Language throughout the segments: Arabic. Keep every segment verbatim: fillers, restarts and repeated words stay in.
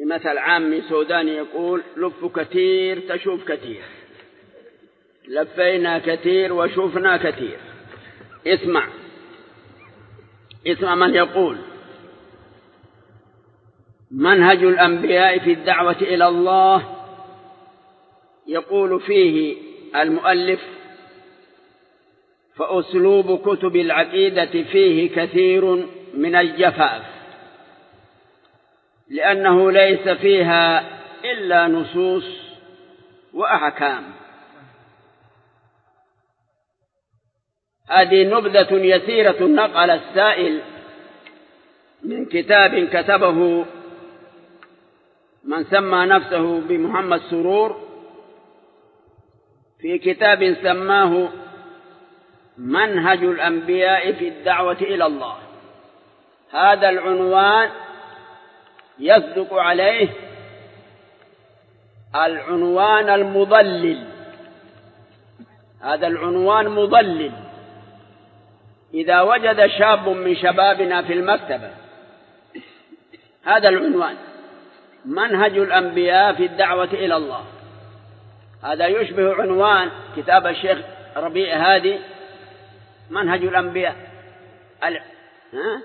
مثل عامي سوداني يقول: لف كثير تشوف كثير، لفينا كثير وشوفنا كثير. اسمع اسمع من يقول: منهج الأنبياء في الدعوة إلى الله. يقول فيه المؤلف: فأسلوب كتب العقيدة فيه كثير من الجفاف، لأنه ليس فيها إلا نصوص وأحكام. هذه نبذة يسيرة نقل السائل من كتاب كتبه من سمى نفسه بمحمد سرور، في كتاب سماه منهج الأنبياء في الدعوة إلى الله. هذا العنوان يصدق عليه العنوان المضلل. هذا العنوان مضلل. إذا وجد شاب من شبابنا في المكتبة هذا العنوان: منهج الأنبياء في الدعوة إلى الله، هذا يشبه عنوان كتاب الشيخ ربيع هادي منهج الأنبياء. ال... ها؟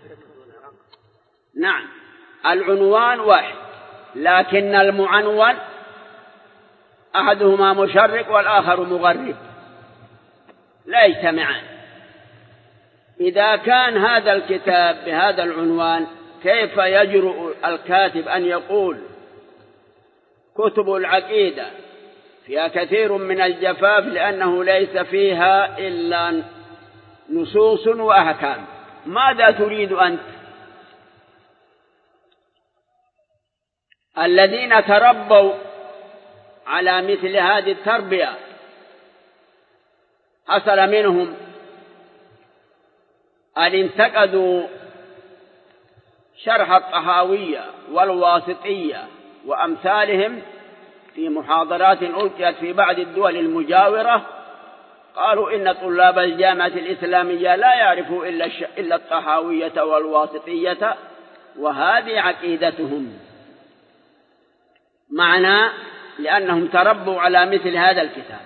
نعم، العنوان واحد، لكن المعنون أحدهما مشرق والآخر مغرب، لا يجتمعان. إذا كان هذا الكتاب بهذا العنوان، كيف يجرؤ الكاتب أن يقول كتب العقيدة فيها كثير من الجفاف لأنه ليس فيها إلا نصوص وأحكام؟ ماذا تريد أنت؟ الذين تربوا على مثل هذه التربية حصل منهم أن انتقدوا شرح الطحاوية والواسطية وأمثالهم في محاضرات ألقيت في بعض الدول المجاورة. قالوا إن طلاب الجامعة الإسلامية لا يعرفوا إلا, إلا الطحاوية والواسطية، وهذه عقيدتهم. معنى لأنهم تربوا على مثل هذا الكتاب.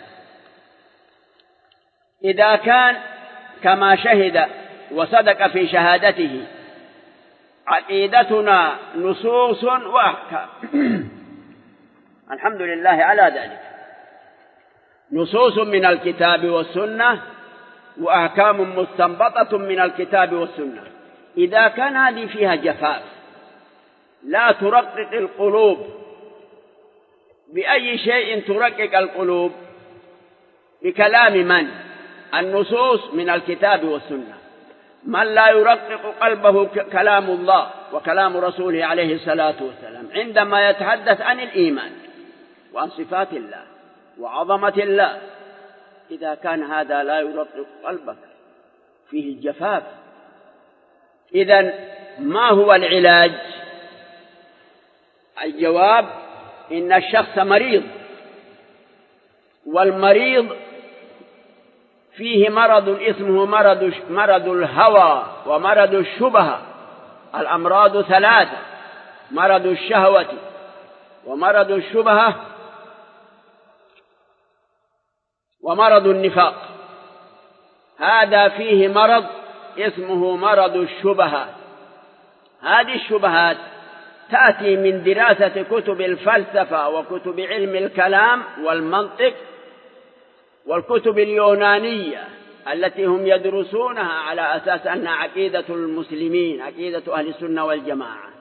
إذا كان كما شهد وصدق في شهادته عقيدتنا نصوص وأحكام الحمد لله على ذلك، نصوص من الكتاب والسنة وأحكام مستنبطة من الكتاب والسنة. إذا كان هذه فيها جفاف لا ترقق القلوب، بأي شيء ترقق القلوب؟ بكلام من؟ النصوص من الكتاب والسنة. من لا يرقق قلبه كلام الله وكلام رسوله عليه الصلاة والسلام عندما يتحدث عن الإيمان وعن صفات الله وعظمة الله. إذا كان هذا لا يرقق قلبك، فيه الجفاف. إذن ما هو العلاج؟ الجواب: إن الشخص مريض، والمريض فيه مرض اسمه مرض مرض الهوى ومرض الشبهة. الأمراض ثلاثة: مرض الشهوة ومرض الشبهة ومرض النفاق. هذا فيه مرض اسمه مرض الشبهة. هذه الشبهات تأتي من دراسة كتب الفلسفة وكتب علم الكلام والمنطق والكتب اليونانية التي هم يدرسونها على أساس أنها عقيدة المسلمين، عقيدة أهل السنة والجماعة.